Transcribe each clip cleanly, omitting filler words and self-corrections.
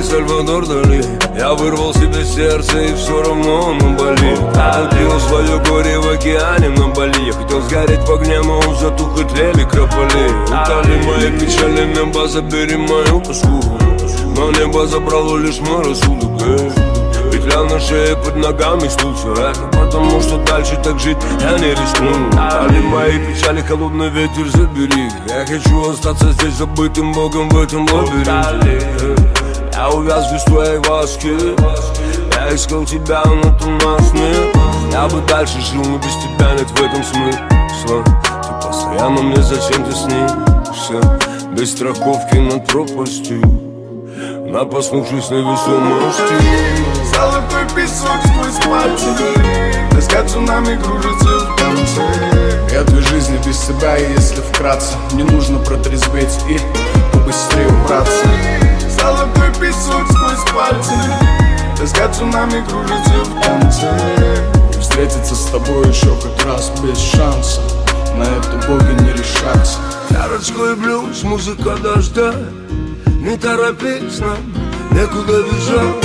как Сальвадор Дали. Я вырвал себе сердце и все равно оно болит. Утил свое горе в океане на Бали. Я хотел сгореть в огне, но он затух и тлели крополи. Утали мои печали, небо забери мою тоску. Но небо забрало лишь мой рассудок. Петля на шее, под ногами стул. Все это потому, что дальше так жить я не рискну. Утали мои печали, холодный ветер забери. Я хочу остаться здесь забытым богом в этом лабиринте. Я увяз без твоей ласки. Я искал тебя, но ты нас нет. Я бы дальше жил, но без тебя нет в этом смысла. Ты постоянно мне зачем ты снишься. Без страховки над пропастью, на проснувшись невесомости. Золотой песок сквозь пальцы. Тоска цунами кружится в танце. Я две жизни без тебя, и если вкратце, мне нужно протрезветь и побыстрее убраться. Золотой песок сквозь пальцы. Тоска цунами кружится в танце. И встретиться с тобой еще хоть раз без шанса. На это боги не решатся. Городской блюз, музыка дождя. Не торопись нам, некуда бежать.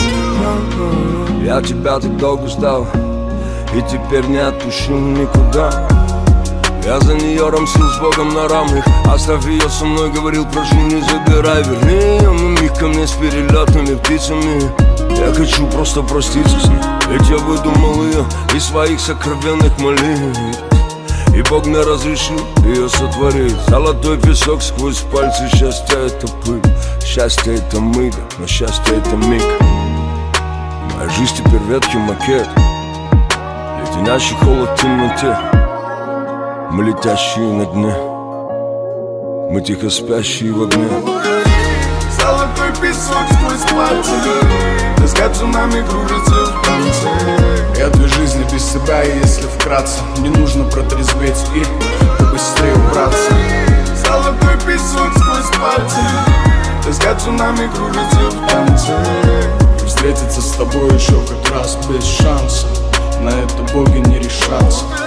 Я тебя так долго ждал, и теперь не отпущу никуда. Я за нее рамсил с Богом на равных. Оставь ее со мной, говорил, прошу, не забирай. Верни ее на миг ко мне с перелетными птицами. Я хочу просто проститься с ней, ведь я выдумал ее из своих сокровенных молитв. И Бог мне разрешил ее сотворить. Золотой песок сквозь пальцы. Счастье это пыль, счастье это мы, но счастье это миг. Моя жизнь теперь ветхий макет, леденящий холод в темноте. Мы летящие на дне, мы тихо спящие в огне. Золотой песок сквозь пальцы. Тоска цунами кружится в танце. Я две жизни без тебя, и если вкратце, мне нужно протрезветь и побыстрее убраться. Золотой песок сквозь пальцы. Тоска цунами кружится в танце. И встретиться с тобой еще хоть раз без шанса. На это боги не решатся.